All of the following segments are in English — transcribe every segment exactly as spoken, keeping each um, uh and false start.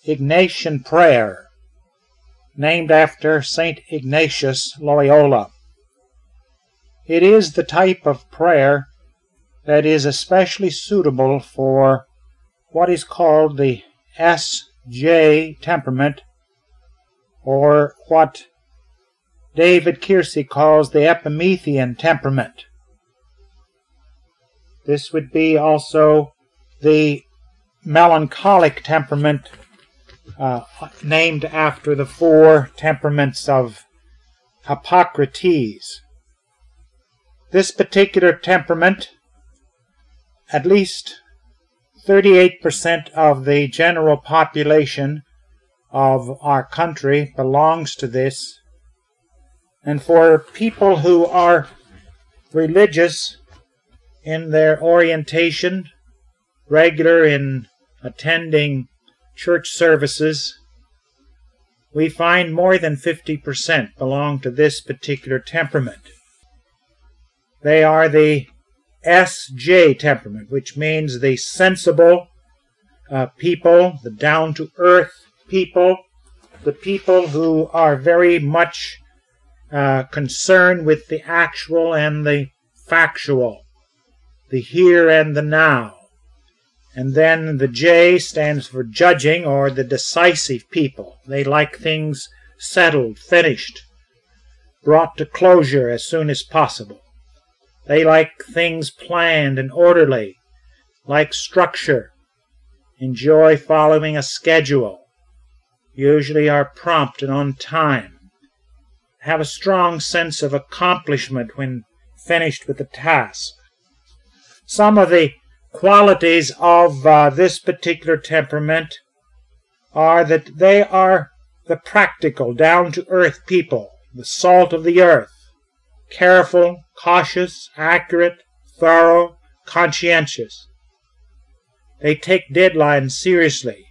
Ignatian prayer, named after Saint Ignatius Loyola. It is the type of prayer that is especially suitable for what is called the S J temperament, or what David Keirsey calls the Epimethian temperament. This would be also the melancholic temperament, uh, named after the four temperaments of Hippocrates. This particular temperament, at least thirty-eight percent of the general population of our country belongs to this. And for people who are religious in their orientation, regular in attending church services, we find more than fifty percent belong to this particular temperament. They are the S J temperament, which means the sensible uh, people, the down-to-earth people, the people who are very much uh, concerned with the actual and the factual, the here and the now. And then the J stands for judging, or the decisive people. They like things settled, finished, brought to closure as soon as possible. They like things planned and orderly, like structure, enjoy following a schedule, usually are prompt and on time, have a strong sense of accomplishment when finished with a task. Some of the qualities of uh, this particular temperament are that they are the practical, down-to-earth people, the salt of the earth, careful, cautious, accurate, thorough, conscientious. They take deadlines seriously.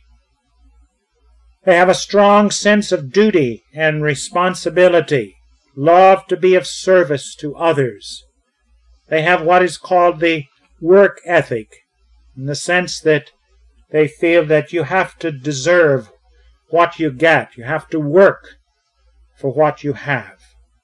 They have a strong sense of duty and responsibility, love to be of service to others. They have what is called the work ethic, in the sense that they feel that you have to deserve what you get. You have to work for what you have.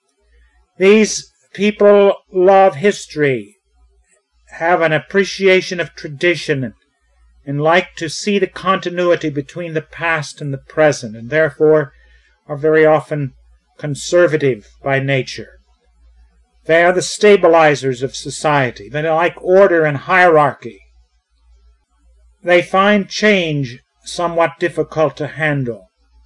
These people love history, have an appreciation of tradition, and like to see the continuity between the past and the present, and therefore are very often conservative by nature. They are the stabilizers of society. They like order and hierarchy. They find change somewhat difficult to handle.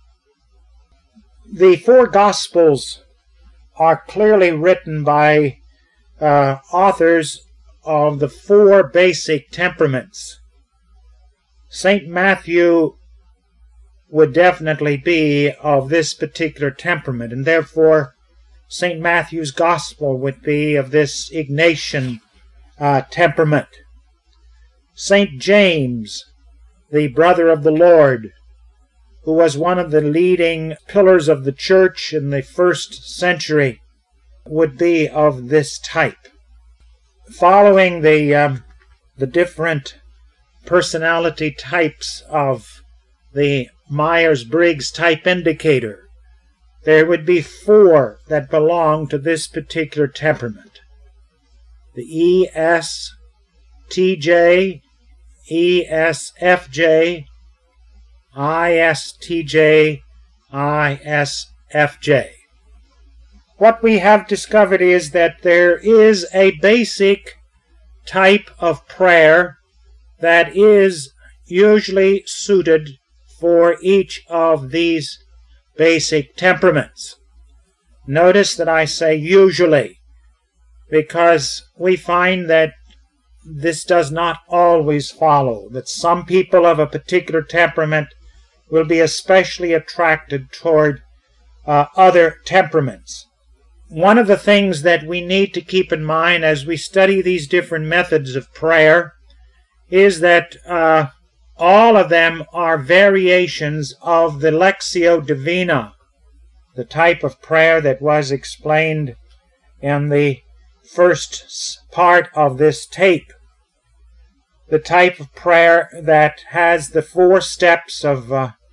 The four Gospels are clearly written by uh, authors of the four basic temperaments. Saint Matthew would definitely be of this particular temperament, and therefore Saint Matthew's Gospel would be of this Ignatian uh, temperament. Saint James, the brother of the Lord, who was one of the leading pillars of the church in the first century, would be of this type. Following the, um, the different personality types of the Myers-Briggs type indicator, there would be four that belong to this particular temperament. The E S T J, E S F J, I S T J, I S F J. What we have discovered is that there is a basic type of prayer that is usually suited for each of these basic temperaments. Notice that I say usually, because we find that this does not always follow, that some people of a particular temperament will be especially attracted toward uh, other temperaments. One of the things that we need to keep in mind as we study these different methods of prayer is that uh, all of them are variations of the Lectio Divina, the type of prayer that was explained in the first part of this tape. The type of prayer that has the four steps of uh,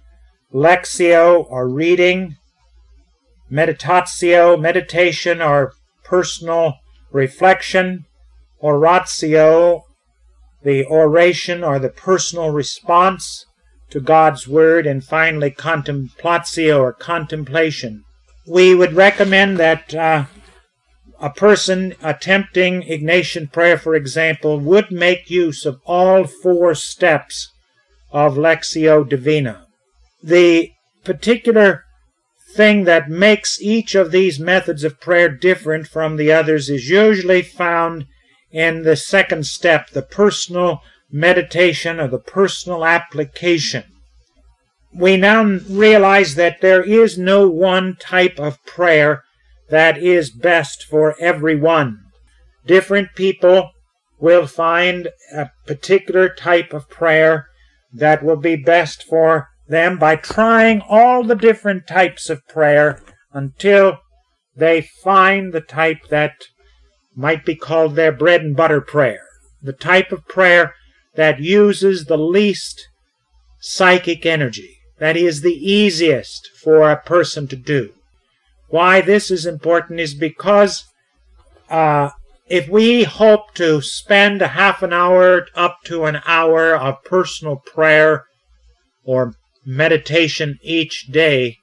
Lectio, or reading, meditatio, meditation or personal reflection, oratio, the oration or the personal response to God's Word, and finally contemplatio or contemplation. We would recommend that uh, a person attempting Ignatian prayer, for example, would make use of all four steps of Lectio Divina. The particular thing that makes each of these methods of prayer different from the others is usually found in the second step, the personal meditation or the personal application. We now realize that there is no one type of prayer that is best for everyone. Different people will find a particular type of prayer that will be best for them by trying all the different types of prayer until they find the type that might be called their bread and butter prayer, the type of prayer that uses the least psychic energy, that is the easiest for a person to do. Why this is important is because uh, if we hope to spend a half an hour up to an hour of personal prayer or meditation each day,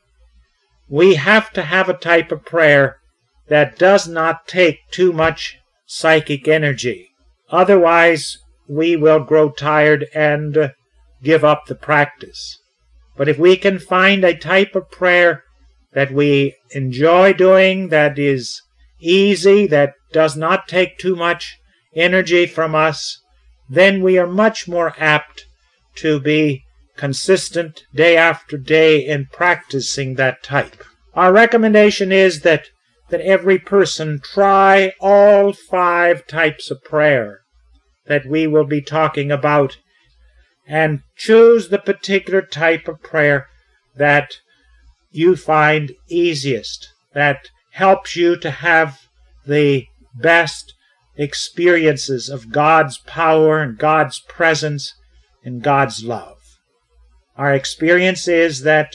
we have to have a type of prayer that does not take too much psychic energy. Otherwise, we will grow tired and uh, give up the practice. But if we can find a type of prayer that we enjoy doing, that is easy, that does not take too much energy from us, then we are much more apt to be consistent day after day in practicing that type. Our recommendation is that, that every person try all five types of prayer that we will be talking about and choose the particular type of prayer that you find easiest, that helps you to have the best experiences of God's power and God's presence and God's love. Our experience is that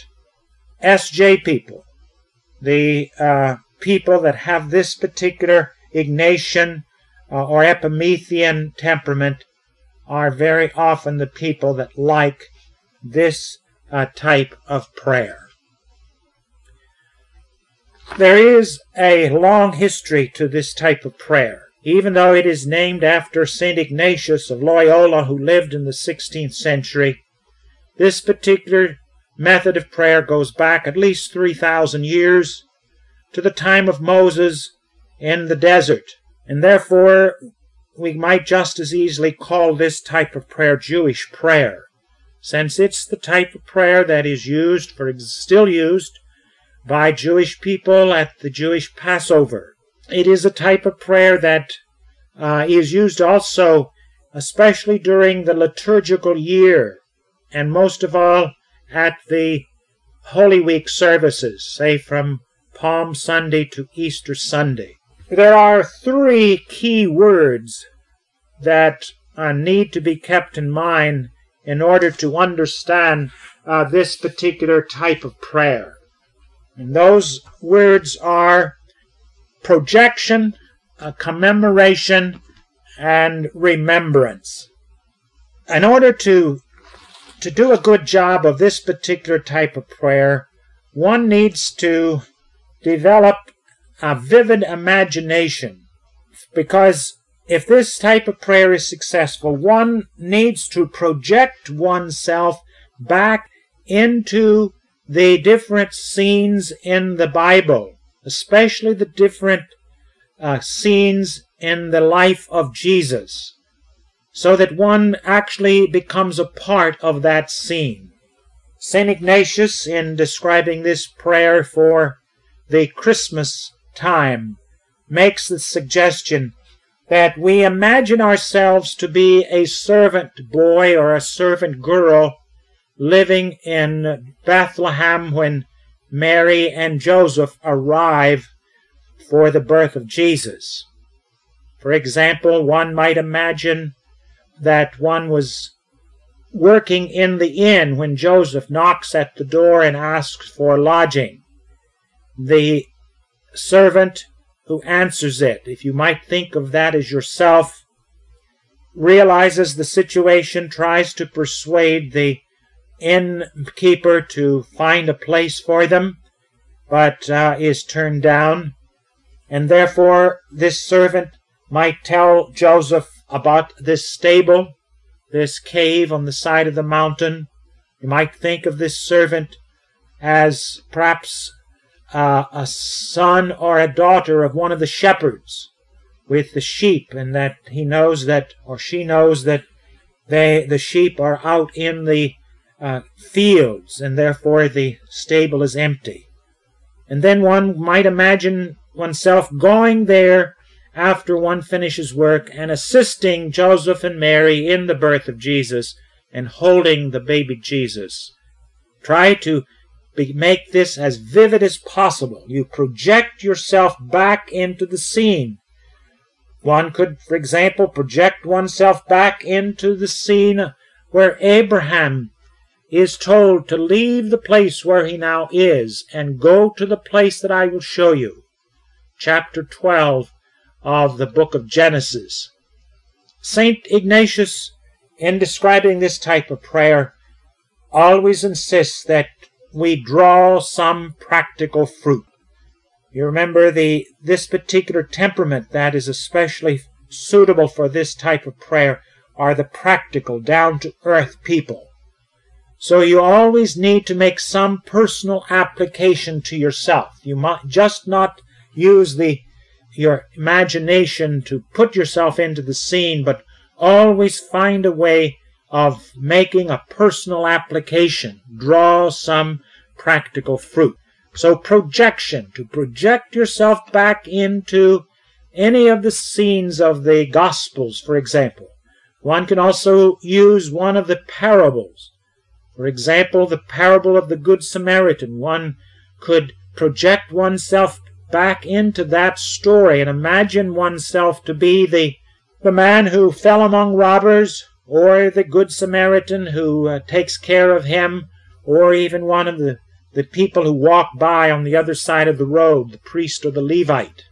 S J people, the uh, people that have this particular Ignatian uh, or Epimethian temperament, are very often the people that like this uh, type of prayer. There is a long history to this type of prayer. Even though it is named after Saint Ignatius of Loyola, who lived in the sixteenth century, this particular method of prayer goes back at least three thousand years to the time of Moses in the desert, and therefore we might just as easily call this type of prayer Jewish prayer, since it's the type of prayer that is used, for still used, by Jewish people at the Jewish Passover. It is a type of prayer that uh, is used also, especially during the liturgical year, and most of all at the Holy Week services, say from Palm Sunday to Easter Sunday. There are three key words that uh, need to be kept in mind in order to understand uh, this particular type of prayer. And those words are projection, uh, commemoration, and remembrance. In order to, to do a good job of this particular type of prayer, one needs to develop a vivid imagination, because if this type of prayer is successful, one needs to project oneself back into the different scenes in the Bible, especially the different uh, scenes in the life of Jesus, so that one actually becomes a part of that scene. Saint Ignatius, in describing this prayer for the Christmas time, makes the suggestion that we imagine ourselves to be a servant boy or a servant girl living in Bethlehem when Mary and Joseph arrive for the birth of Jesus. For example, one might imagine that one was working in the inn when Joseph knocks at the door and asks for lodging. The servant who answers it, if you might think of that as yourself, realizes the situation, tries to persuade the innkeeper to find a place for them, but uh, is turned down. And therefore this servant might tell Joseph about this stable, this cave on the side of the mountain. You might think of this servant as perhaps uh, a son or a daughter of one of the shepherds with the sheep, and that he knows that, or she knows that they, the sheep are out in the uh, fields, and therefore the stable is empty. And then one might imagine oneself going there after one finishes work and assisting Joseph and Mary in the birth of Jesus and holding the baby Jesus. Try to be, make this as vivid as possible. You project yourself back into the scene. One could, for example, project oneself back into the scene where Abraham is told to leave the place where he now is and go to the place that I will show you. Chapter twelve of the book of Genesis. Saint Ignatius, in describing this type of prayer, always insists that we draw some practical fruit. You remember the this particular temperament that is especially suitable for this type of prayer are the practical, down-to-earth people. So you always need to make some personal application to yourself. You might just not use the your imagination to put yourself into the scene, but always find a way of making a personal application. Draw some practical fruit. So projection, to project yourself back into any of the scenes of the Gospels, for example. One can also use one of the parables. For example, the parable of the Good Samaritan. One could project oneself back into that story and imagine oneself to be the, the man who fell among robbers, or the Good Samaritan who uh, takes care of him, or even one of the, the people who walk by on the other side of the road, the priest or the Levite.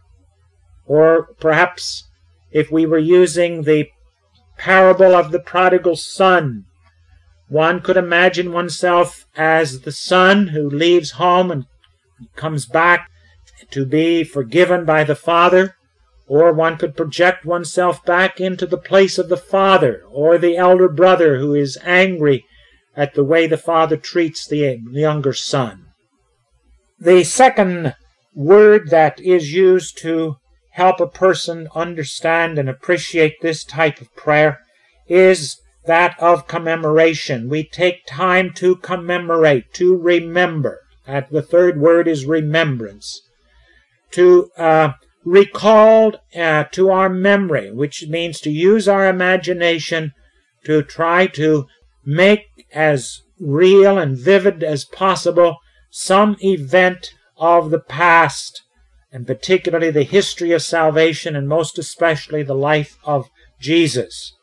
Or perhaps if we were using the parable of the prodigal son, one could imagine oneself as the son who leaves home and comes back to be forgiven by the father, or one could project oneself back into the place of the father, or the elder brother who is angry at the way the father treats the younger son. The second word that is used to help a person understand and appreciate this type of prayer is that of commemoration. We take time to commemorate, to remember. And the third word is remembrance. To uh, recall uh, to our memory, which means to use our imagination to try to make as real and vivid as possible some event of the past, and particularly the history of salvation, and most especially the life of Jesus.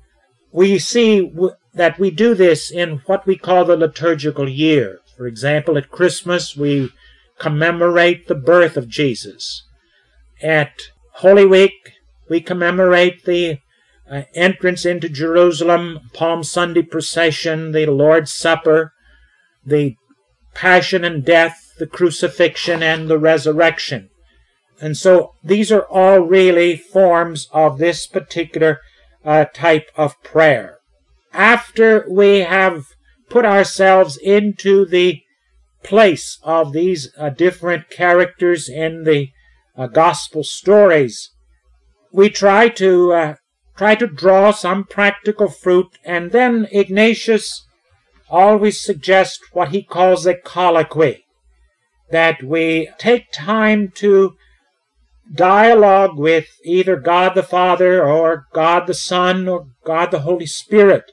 We see w- that we do this in what we call the liturgical year. For example, at Christmas we commemorate the birth of Jesus. At Holy Week we commemorate the uh, entrance into Jerusalem, Palm Sunday procession, the Lord's Supper, the Passion and death, the crucifixion, and the resurrection. And so these are all really forms of this particular uh, type of prayer. After we have put ourselves into the place of these uh, different characters in the uh, gospel stories, we try to uh, try to draw some practical fruit, and then Ignatius always suggests what he calls a colloquy, that we take time to dialogue with either God the Father or God the Son or God the Holy Spirit.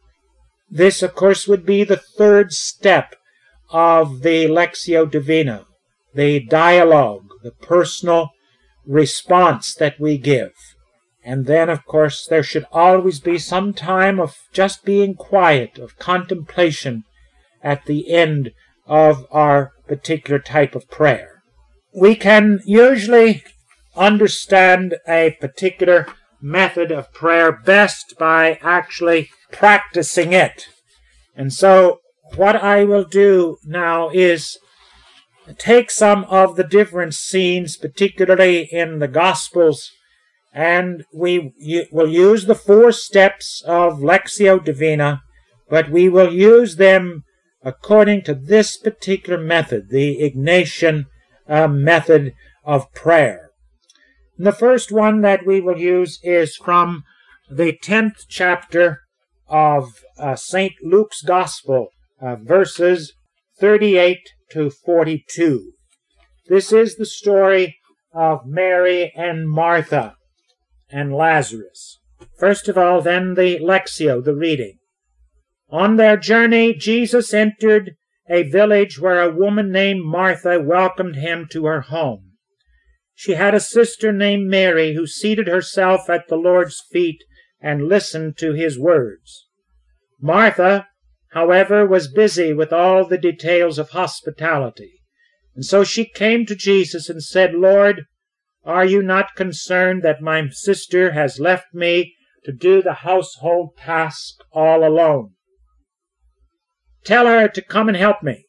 This, of course, would be the third step of the Lectio Divina, the dialogue, the personal response that we give. And then, of course, there should always be some time of just being quiet, of contemplation at the end of our particular type of prayer. We can usually understand a particular method of prayer best by actually practicing it. And so what I will do now is take some of the different scenes, particularly in the Gospels, and we will use the four steps of Lectio Divina, but we will use them according to this particular method, the Ignatian uh, method of prayer. And the first one that we will use is from the tenth chapter of uh, Saint Luke's Gospel, uh, verses thirty-eight to forty-two. This is the story of Mary and Martha and Lazarus. First of all, then, the Lectio, the reading. On their journey, Jesus entered a village where a woman named Martha welcomed him to her home. She had a sister named Mary who seated herself at the Lord's feet and listened to his words. Martha, however, was busy with all the details of hospitality, and so she came to Jesus and said, Lord, are you not concerned that my sister has left me to do the household task all alone? Tell her to come and help me.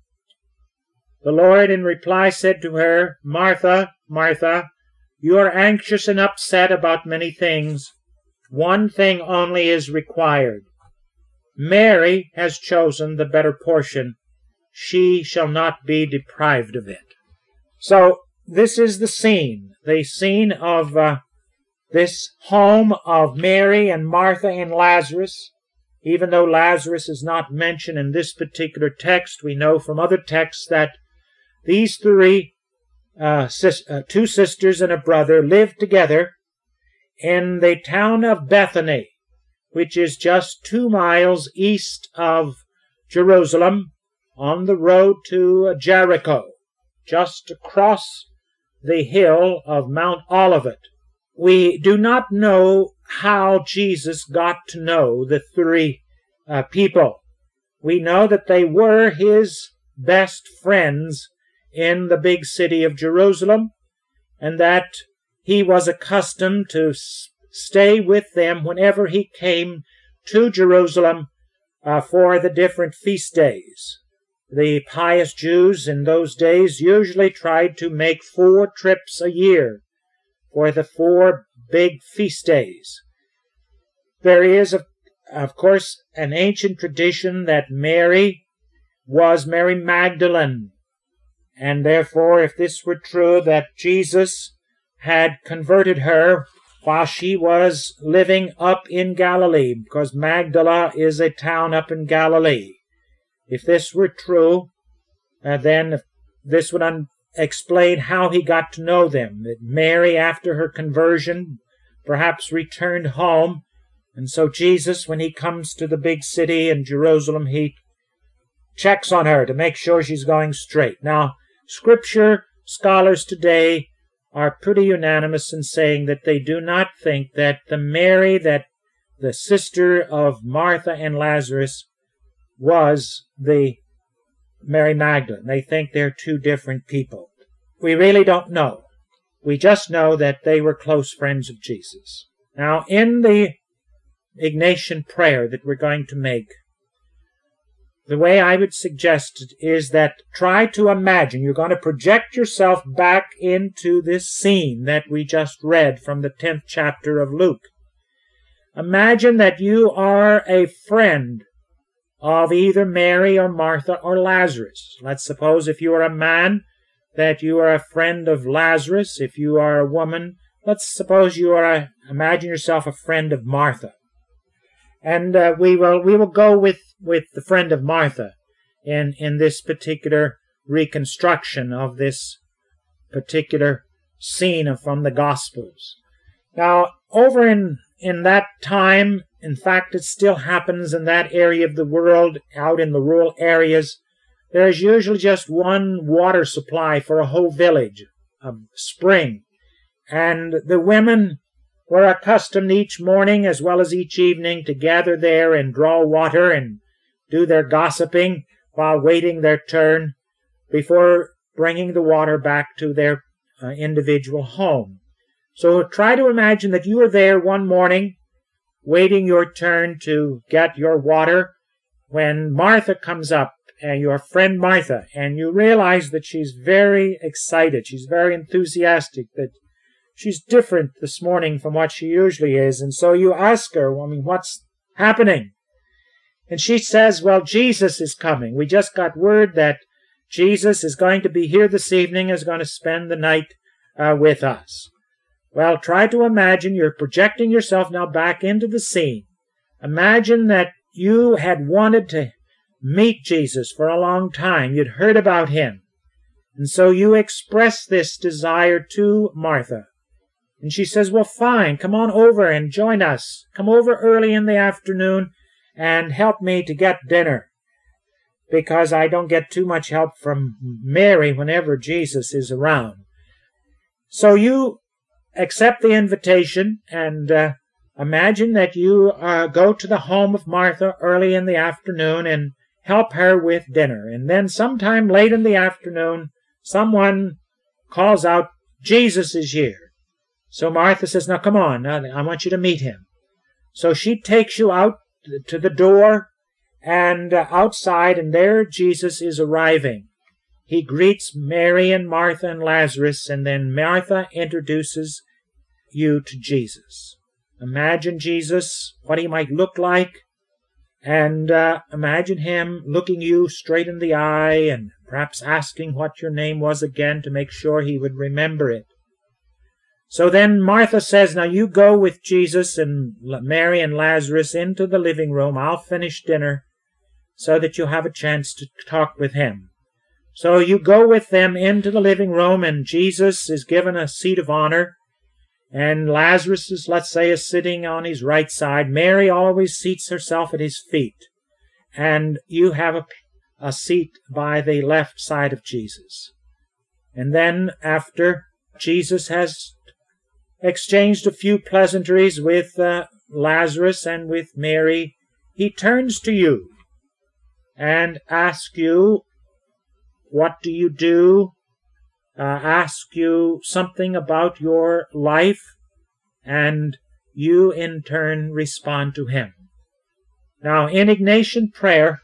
The Lord in reply said to her, Martha, Martha, you are anxious and upset about many things. One thing only is required. Mary has chosen the better portion. She shall not be deprived of it. So this is the scene, the scene of uh, this home of Mary and Martha and Lazarus. Even though Lazarus is not mentioned in this particular text, we know from other texts that these three, uh, sis uh, two sisters and a brother, lived together in the town of Bethany, which is just two miles east of Jerusalem on the road to Jericho, just across the hill of Mount Olivet. We do not know how Jesus got to know the three uh, people. We know that they were his best friends in the big city of Jerusalem, and that he was accustomed to stay with them whenever he came to Jerusalem uh, for the different feast days. The pious Jews in those days usually tried to make four trips a year for the four big feast days. There is, of, of course, an ancient tradition that Mary was Mary Magdalene, and therefore, if this were true, that Jesus had converted her while she was living up in Galilee, because Magdala is a town up in Galilee. If this were true, uh, then this would un explain how he got to know them. That Mary, after her conversion, perhaps returned home, and so Jesus, when he comes to the big city in Jerusalem, he checks on her to make sure she's going straight. Now, Scripture scholars today are pretty unanimous in saying that they do not think that the Mary, that the sister of Martha and Lazarus, was the Mary Magdalene. They think they're two different people. We really don't know. We just know that they were close friends of Jesus. Now, in the Ignatian prayer that we're going to make, the way I would suggest it is that try to imagine, you're going to project yourself back into this scene that we just read from the tenth chapter of Luke. Imagine that you are a friend of either Mary or Martha or Lazarus. Let's suppose if you are a man that you are a friend of Lazarus. If you are a woman, let's suppose you are a, imagine yourself a friend of Martha. And uh, we will we will go with, with the friend of Martha in, in this particular reconstruction of this particular scene from the Gospels. Now, over in, in that time, in fact, it still happens in that area of the world, out in the rural areas, there is usually just one water supply for a whole village, a spring. And the women were accustomed each morning as well as each evening to gather there and draw water and do their gossiping while waiting their turn before bringing the water back to their uh, individual home. So try to imagine that you are there one morning waiting your turn to get your water when Martha comes up, and your friend Martha, and you realize that she's very excited, she's very enthusiastic, that she's different this morning from what she usually is. And so you ask her, I mean, what's happening? And she says, well, Jesus is coming. We just got word that Jesus is going to be here this evening, is going to spend the night uh, with us. Well, try to imagine, you're projecting yourself now back into the scene. Imagine that you had wanted to meet Jesus for a long time. You'd heard about him. And so you express this desire to Martha. And she says, well, fine, come on over and join us. Come over early in the afternoon and help me to get dinner, because I don't get too much help from Mary whenever Jesus is around. So you accept the invitation and uh, imagine that you uh, go to the home of Martha early in the afternoon and help her with dinner. And then sometime late in the afternoon, someone calls out, Jesus is here. So Martha says, now come on, I want you to meet him. So she takes you out to the door and uh, outside, and there Jesus is arriving. He greets Mary and Martha and Lazarus, and then Martha introduces you to Jesus. Imagine Jesus, what he might look like, and uh, imagine him looking you straight in the eye and perhaps asking what your name was again to make sure he would remember it. So then Martha says, now you go with Jesus and Mary and Lazarus into the living room. I'll finish dinner so that you'll have a chance to talk with him. So you go with them into the living room, and Jesus is given a seat of honor. And Lazarus is, let's say, is sitting on his right side. Mary always seats herself at his feet. And you have a, a seat by the left side of Jesus. And then after Jesus has exchanged a few pleasantries with uh, Lazarus and with Mary, he turns to you and asks you, what do you do? Uh, ask you something about your life, and you in turn respond to him. Now, in Ignatian prayer,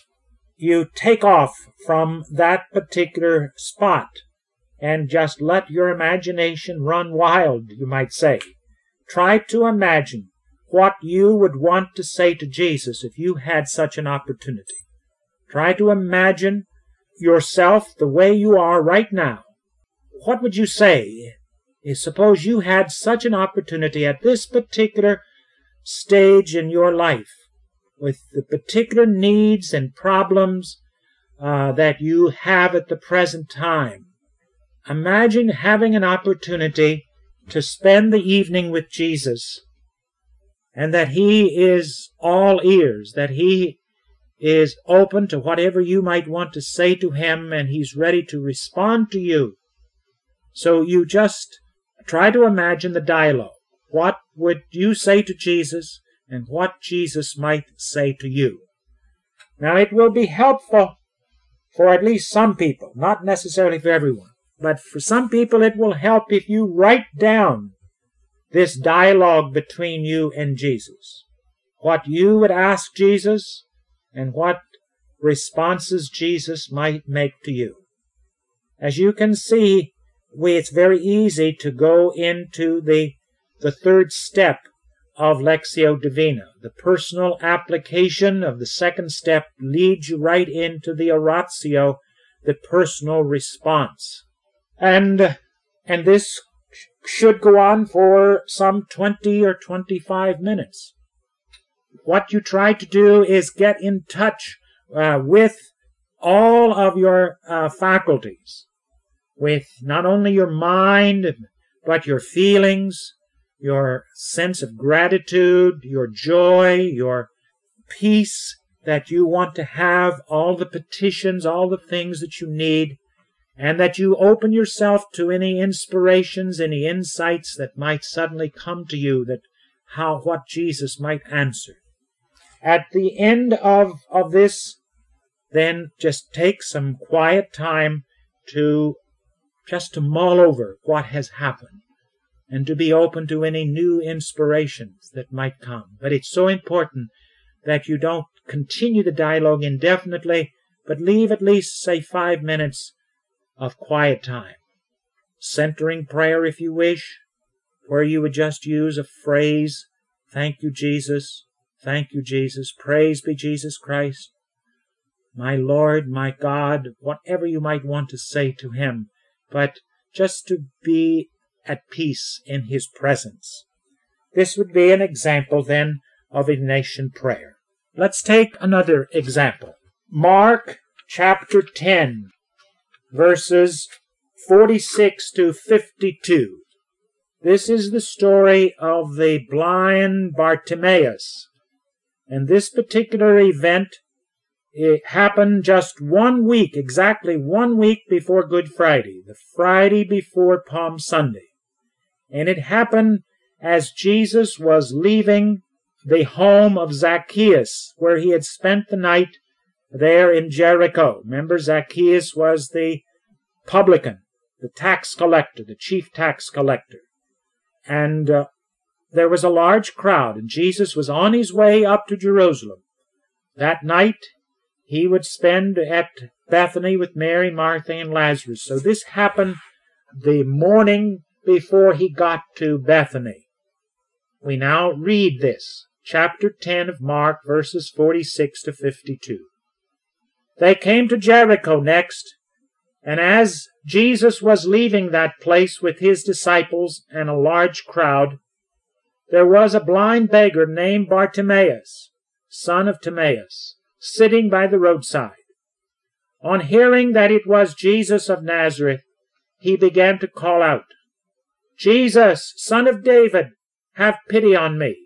you take off from that particular spot and just let your imagination run wild, you might say. Try to imagine what you would want to say to Jesus if you had such an opportunity. Try to imagine yourself the way you are right now. What would you say? Suppose you had such an opportunity at this particular stage in your life, with the particular needs and problems uh, that you have at the present time. Imagine having an opportunity to spend the evening with Jesus, and that he is all ears, that he is open to whatever you might want to say to him, and he's ready to respond to you. So you just try to imagine the dialogue. What would you say to Jesus, and what Jesus might say to you? Now, it will be helpful for at least some people, not necessarily for everyone, but for some people it will help if you write down this dialogue between you and Jesus. What you would ask Jesus, and what responses Jesus might make to you. As you can see, we, it's very easy to go into the, the third step of Lectio Divina. The personal application of the second step leads you right into the oratio, the personal response. And, and this should go on for some twenty or twenty-five minutes. What you try to do is get in touch uh, with all of your uh, faculties, with not only your mind, but your feelings, your sense of gratitude, your joy, your peace that you want to have, all the petitions, all the things that you need, and that you open yourself to any inspirations, any insights that might suddenly come to you, that how what Jesus might answer. At the end of, of this, then just take some quiet time to just to mull over what has happened and to be open to any new inspirations that might come. But it's so important that you don't continue the dialogue indefinitely, but leave at least, say, five minutes of quiet time. Centering prayer, if you wish, where you would just use a phrase, thank you, Jesus, thank you, Jesus, praise be Jesus Christ, my Lord, my God, whatever you might want to say to him, but just to be at peace in his presence. This would be an example, then, of Ignatian prayer. Let's take another example. Mark chapter ten, verses forty-six to fifty-two. This is the story of the blind Bartimaeus. And this particular event, it happened just one week, exactly one week before Good Friday, the Friday before Palm Sunday. And it happened as Jesus was leaving the home of Zacchaeus, where he had spent the night there in Jericho. Remember, Zacchaeus was the publican, the tax collector, the chief tax collector. And uh, there was a large crowd, and Jesus was on his way up to Jerusalem. That night, he would spend at Bethany with Mary, Martha, and Lazarus. So this happened the morning before he got to Bethany. We now read this, chapter ten of Mark, verses forty-six to fifty-two. They came to Jericho next, and as Jesus was leaving that place with his disciples and a large crowd, there was a blind beggar named Bartimaeus, son of Timaeus, sitting by the roadside. On hearing that it was Jesus of Nazareth, he began to call out, Jesus, Son of David, have pity on me.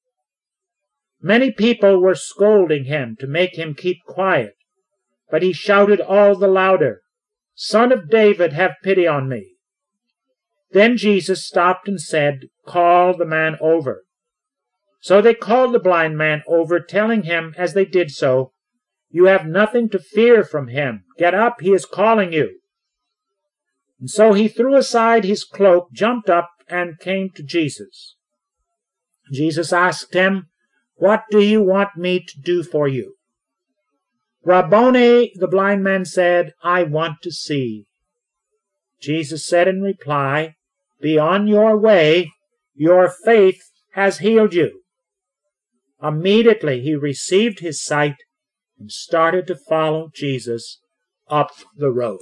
Many people were scolding him to make him keep quiet, but he shouted all the louder, Son of David, have pity on me. Then Jesus stopped and said, Call the man over. So they called the blind man over, telling him as they did so, You have nothing to fear from him. Get up, he is calling you. And so he threw aside his cloak, jumped up, and came to Jesus. Jesus asked him, What do you want me to do for you? Rabboni, the blind man said, I want to see. Jesus said in reply, Be on your way, your faith has healed you. Immediately he received his sight and started to follow Jesus up the road.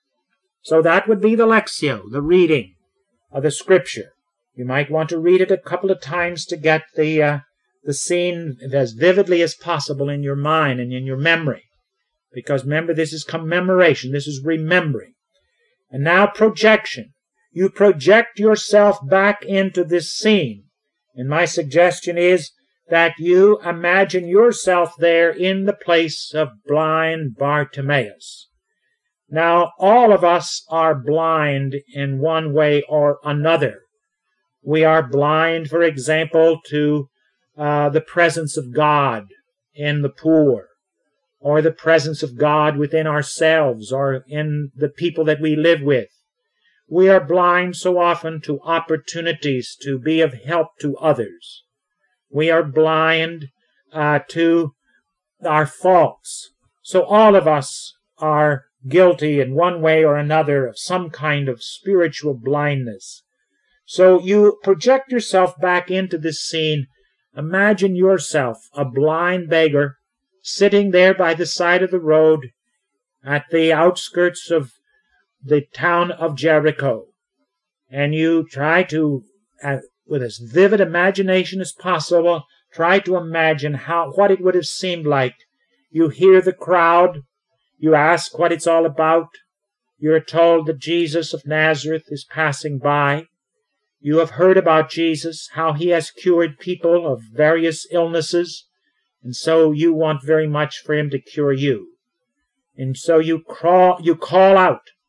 So that would be the Lectio, the reading of the Scripture. You might want to read it a couple of times to get the, uh, the scene as vividly as possible in your mind and in your memory. Because remember, this is commemoration, this is remembering. And now projection. You project yourself back into this scene. And my suggestion is that you imagine yourself there in the place of blind Bartimaeus. Now, all of us are blind in one way or another. We are blind, for example, to uh, the presence of God in the poor, or the presence of God within ourselves, or in the people that we live with. We are blind so often to opportunities to be of help to others. We are blind uh, to our faults. So all of us are guilty in one way or another of some kind of spiritual blindness. So you project yourself back into this scene. Imagine yourself a blind beggar sitting there by the side of the road at the outskirts of the town of Jericho. And you try to, uh, with as vivid imagination as possible, try to imagine how what it would have seemed like. You hear the crowd. You ask what it's all about. You are told that Jesus of Nazareth is passing by. You have heard about Jesus, how he has cured people of various illnesses, and so you want very much for him to cure you. And so you crawl, you call out,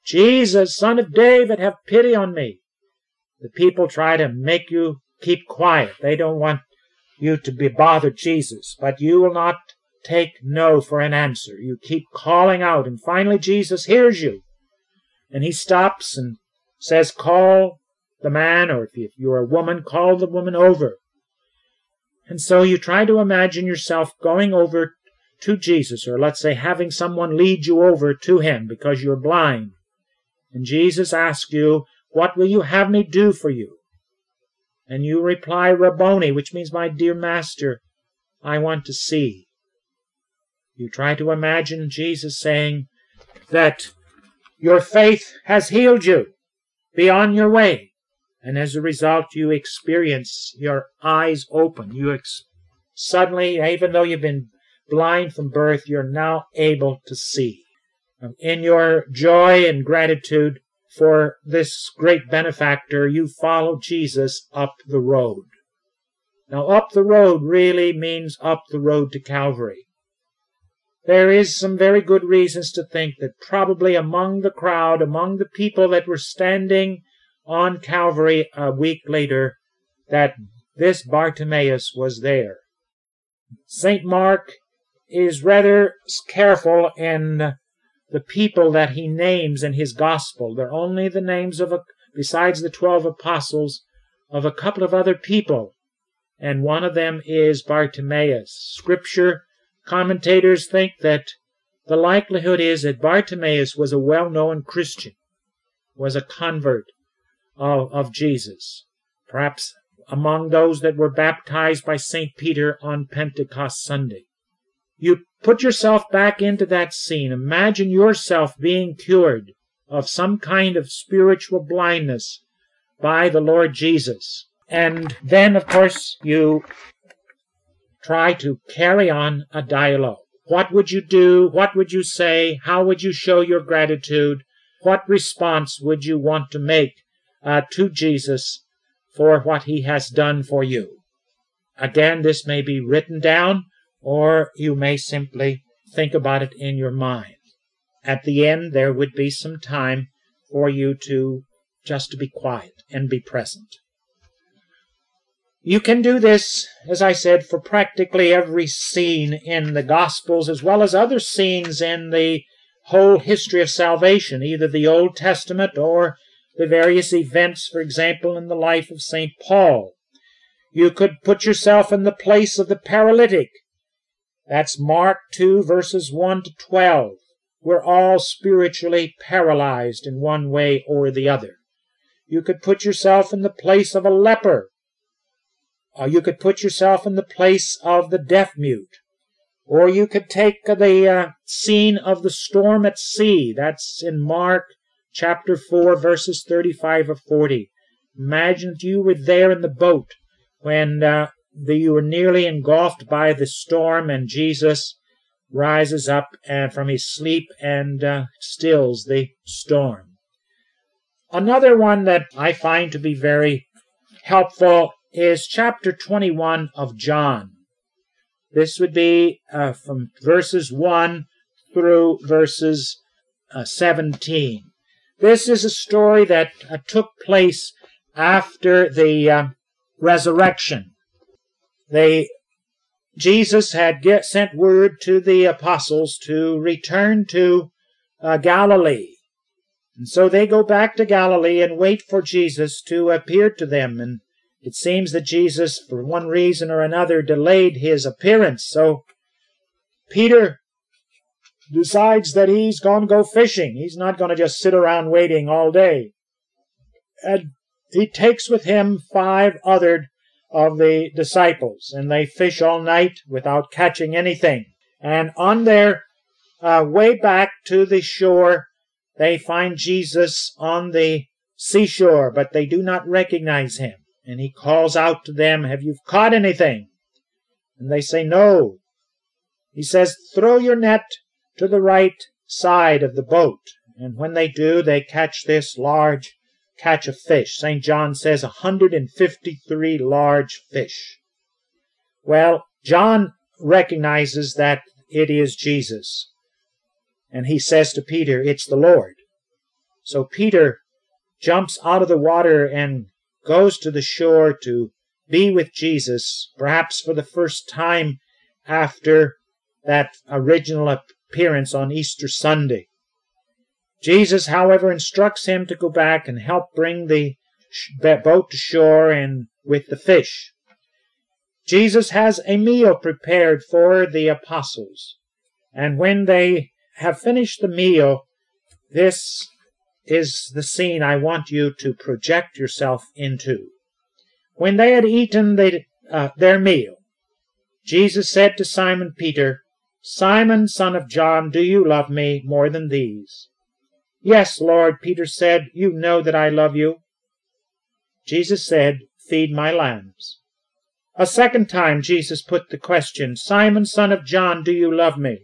Jesus, Son of David, have pity on me. The people try to make you keep quiet. They don't want you to be bothered Jesus, but you will not take no for an answer. You keep calling out, and finally Jesus hears you. And he stops and says, call the man, or if you're a woman, call the woman over. And so you try to imagine yourself going over to Jesus, or let's say having someone lead you over to him because you're blind. And Jesus asks you, what will you have me do for you? And you reply, Rabboni, which means, my dear master, I want to see. You try to imagine Jesus saying that your faith has healed you. Be on your way. And as a result, you experience your eyes open. You ex- suddenly, even though you've been blind from birth, you're now able to see. In your joy and gratitude for this great benefactor, you follow Jesus up the road. Now, up the road really means up the road to Calvary. There is some very good reasons to think that probably among the crowd, among the people that were standing on Calvary a week later, that this Bartimaeus was there. Saint Mark is rather careful in the people that he names in his gospel. They're only the names of, a, besides the twelve apostles, of a couple of other people. And one of them is Bartimaeus. Scripture commentators think that the likelihood is that Bartimaeus was a well-known Christian, was a convert of, of Jesus, perhaps among those that were baptized by Saint Peter on Pentecost Sunday. You put yourself back into that scene. Imagine yourself being cured of some kind of spiritual blindness by the Lord Jesus. And then, of course, you try to carry on a dialogue. What would you do? What would you say? How would you show your gratitude? What response would you want to make uh, to Jesus for what he has done for you? Again, this may be written down, or you may simply think about it in your mind. At the end, there would be some time for you to just to be quiet and be present. You can do this, as I said, for practically every scene in the Gospels, as well as other scenes in the whole history of salvation, either the Old Testament or the various events, for example, in the life of Saint Paul. You could put yourself in the place of the paralytic. That's Mark two, verses one to twelve. We're all spiritually paralyzed in one way or the other. You could put yourself in the place of a leper. Or you could put yourself in the place of the deaf-mute. Or you could take the uh, scene of the storm at sea. That's in Mark chapter four, verses thirty-five or forty. Imagine that you were there in the boat when uh, the, you were nearly engulfed by the storm, and Jesus rises up and from his sleep and uh, stills the storm. Another one that I find to be very helpful is chapter twenty-one of John. This would be uh, from verses one through verses uh, seventeen. This is a story that uh, took place after the uh, resurrection. They, Jesus had get, sent word to the apostles to return to uh, Galilee. And so they go back to Galilee and wait for Jesus to appear to them. And it seems that Jesus, for one reason or another, delayed his appearance. So Peter decides that he's going to go fishing. He's not going to just sit around waiting all day. And he takes with him five other of the disciples, and they fish all night without catching anything. And on their uh, way back to the shore, they find Jesus on the seashore, but they do not recognize him. And he calls out to them, "Have you caught anything?" And they say, "No." He says, "Throw your net to the right side of the boat." And when they do, they catch this large catch of fish. Saint John says one hundred fifty-three large fish. Well, John recognizes that it is Jesus. And he says to Peter, "It's the Lord." So Peter jumps out of the water and goes to the shore to be with Jesus, perhaps for the first time after that original appearance on Easter Sunday. Jesus, however, instructs him to go back and help bring the boat to shore and with the fish. Jesus has a meal prepared for the apostles, and when they have finished the meal, this is the scene I want you to project yourself into. When they had eaten the, uh, their meal, Jesus said to Simon Peter, "Simon, son of John, do you love me more than these?" "Yes, Lord," Peter said, "you know that I love you." Jesus said, "Feed my lambs." A second time Jesus put the question, "Simon, son of John, do you love me?"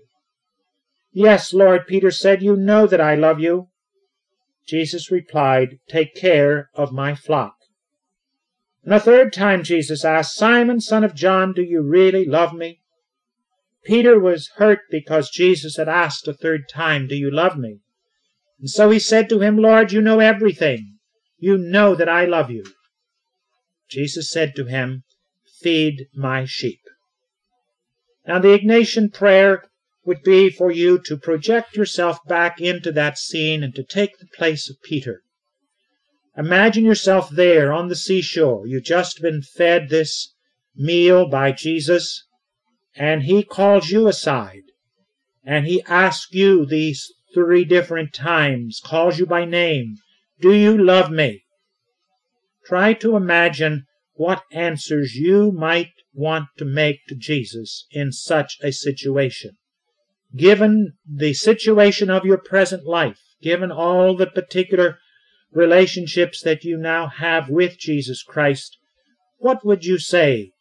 "Yes, Lord," Peter said, "you know that I love you." Jesus replied, "Take care of my flock." And a third time Jesus asked, "Simon, son of John, do you really love me?" Peter was hurt because Jesus had asked a third time, "Do you love me?" And so he said to him, "Lord, you know everything. You know that I love you." Jesus said to him, "Feed my sheep." Now the Ignatian prayer would be for you to project yourself back into that scene and to take the place of Peter. Imagine yourself there on the seashore. You've just been fed this meal by Jesus, and he calls you aside, and he asks you these three different times, calls you by name, "Do you love me?" Try to imagine what answers you might want to make to Jesus in such a situation. Given the situation of your present life, given all the particular relationships that you now have with Jesus Christ, what would you say?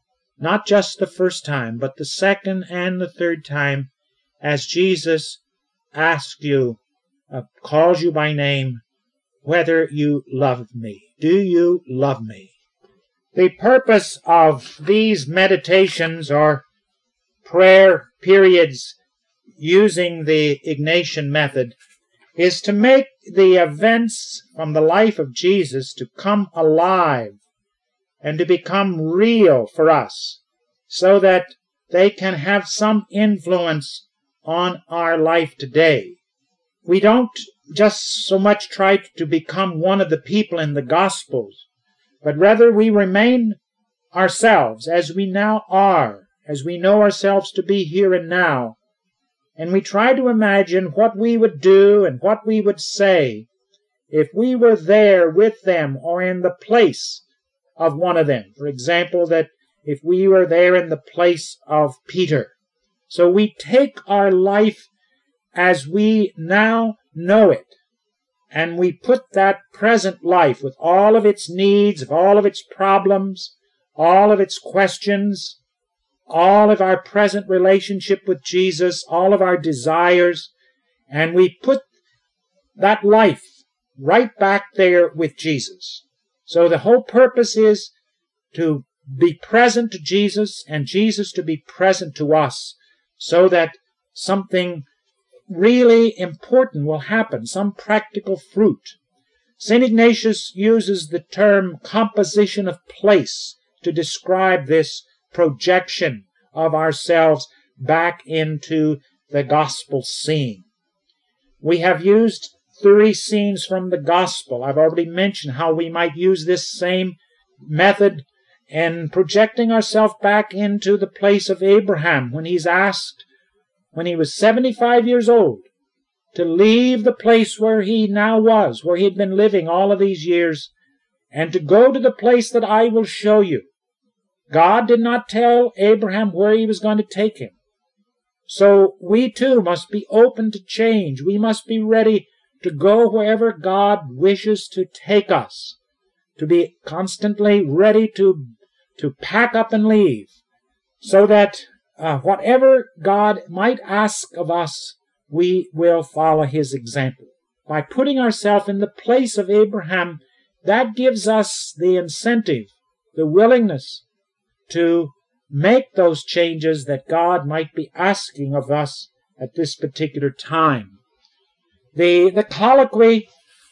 Not just the first time, but the second and the third time, as Jesus asks you, uh, calls you by name, whether you love me. Do you love me? The purpose of these meditations or prayer periods using the Ignatian method is to make the events from the life of Jesus to come alive and to become real for us, so that they can have some influence on our life today. We don't just so much try to become one of the people in the Gospels, but rather we remain ourselves as we now are, as we know ourselves to be here and now, and we try to imagine what we would do and what we would say if we were there with them or in the place of one of them. For example, that if we were there in the place of Peter. So we take our life as we now know it, and we put that present life with all of its needs, all of its problems, all of its questions, all of our present relationship with Jesus, all of our desires, and we put that life right back there with Jesus. So the whole purpose is to be present to Jesus and Jesus to be present to us, so that something really important will happen, some practical fruit. Saint Ignatius uses the term composition of place to describe this projection of ourselves back into the gospel scene. We have used three scenes from the gospel. I've already mentioned how we might use this same method in projecting ourselves back into the place of Abraham when he's asked, when he was seventy-five years old, to leave the place where he now was, where he had been living all of these years, and to go to the place that I will show you. God did not tell Abraham where he was going to take him. So we too must be open to change. We must be ready to go wherever God wishes to take us, to be constantly ready to, to pack up and leave, so that uh, whatever God might ask of us, we will follow his example. By putting ourselves in the place of Abraham, that gives us the incentive, the willingness to make those changes that God might be asking of us at this particular time. The, the colloquy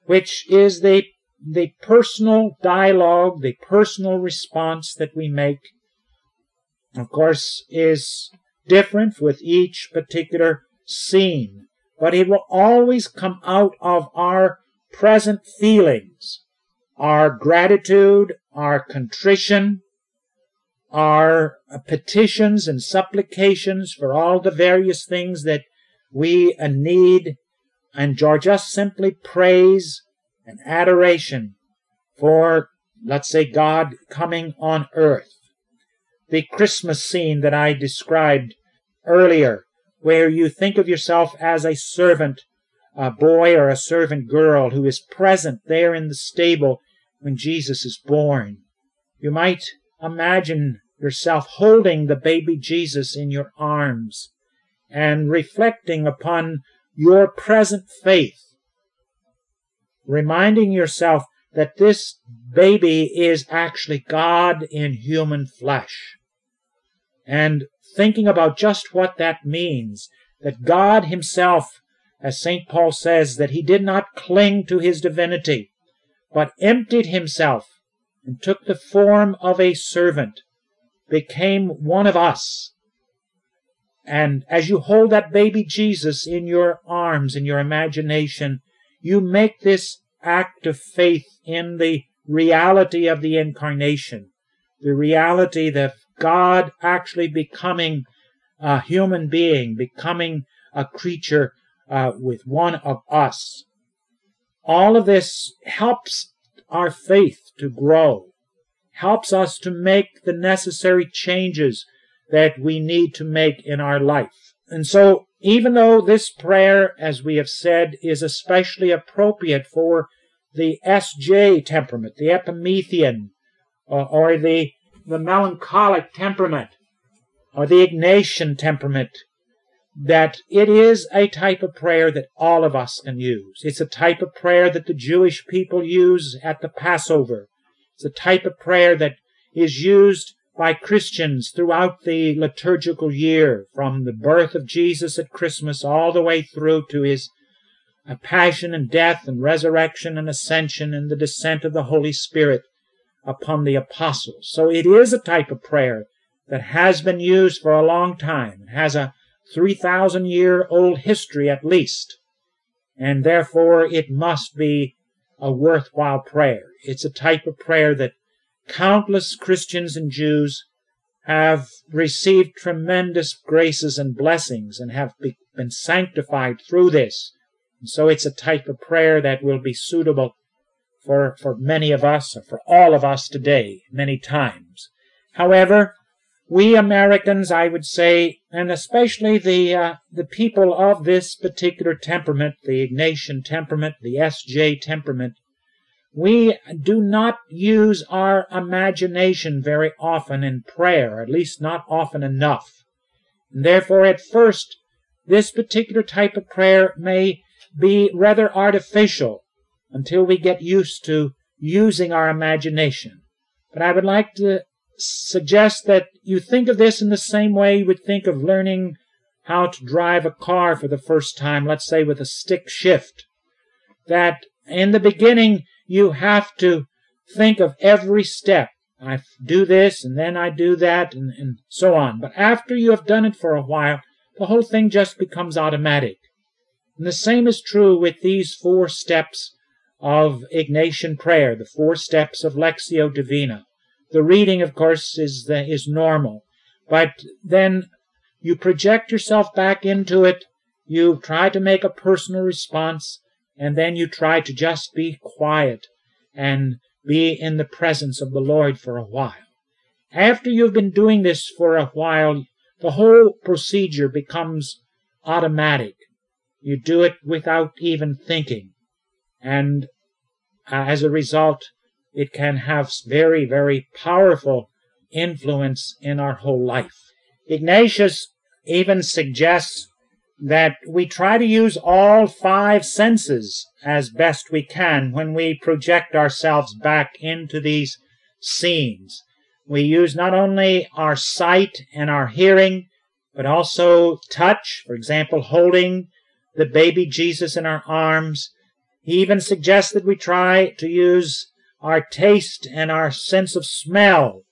which is the, the personal dialogue, the personal response that we make, of course, is different with each particular scene, but it will always come out of our present feelings, our gratitude, our contrition, our petitions and supplications for all the various things that we need, and just simply praise and adoration for, let's say, God coming on earth. The Christmas scene that I described earlier, where you think of yourself as a servant, a boy or a servant girl who is present there in the stable when Jesus is born. You might imagine yourself holding the baby Jesus in your arms and reflecting upon your present faith, reminding yourself that this baby is actually God in human flesh, and thinking about just what that means, that God himself, as Saint Paul says, that he did not cling to his divinity, but emptied himself and took the form of a servant, became one of us. And as you hold that baby Jesus in your arms, in your imagination, you make this act of faith in the reality of the incarnation, the reality that God actually becoming a human being, becoming a creature uh, with one of us. All of this helps our faith to grow, helps us to make the necessary changes that we need to make in our life. And so, even though this prayer, as we have said, is especially appropriate for the S J temperament, the Epimethian, or, or the, the melancholic temperament, or the Ignatian temperament, that it is a type of prayer that all of us can use. It's a type of prayer that the Jewish people use at the Passover. It's a type of prayer that is used by Christians throughout the liturgical year, from the birth of Jesus at Christmas all the way through to his passion and death and resurrection and ascension and the descent of the Holy Spirit upon the apostles. So it is a type of prayer that has been used for a long time. It has a three thousand year old history at least, and therefore it must be a worthwhile prayer. It's a type of prayer that countless Christians and Jews have received tremendous graces and blessings and have be, been sanctified through this. And so it's a type of prayer that will be suitable for, for many of us, or for all of us today, many times. However, we Americans, I would say, and especially the uh, the people of this particular temperament, the Ignatian temperament, the S J temperament, we do not use our imagination very often in prayer, at least not often enough. And therefore, at first, this particular type of prayer may be rather artificial until we get used to using our imagination. But I would like to suggest that you think of this in the same way you would think of learning how to drive a car for the first time, let's say with a stick shift. That in the beginning, you have to think of every step. I do this, and then I do that, and, and so on. But after you have done it for a while, the whole thing just becomes automatic. And the same is true with these four steps of Ignatian prayer, the four steps of Lectio Divina. The reading, of course, is, the, is normal. But then you project yourself back into it, you try to make a personal response, and then you try to just be quiet and be in the presence of the Lord for a while. After you've been doing this for a while, the whole procedure becomes automatic. You do it without even thinking. And uh, as a result, it can have very, very powerful influence in our whole life. Ignatius even suggests that we try to use all five senses as best we can when we project ourselves back into these scenes. We use not only our sight and our hearing, but also touch, for example, holding the baby Jesus in our arms, He even suggested we try to use our taste and our sense of smell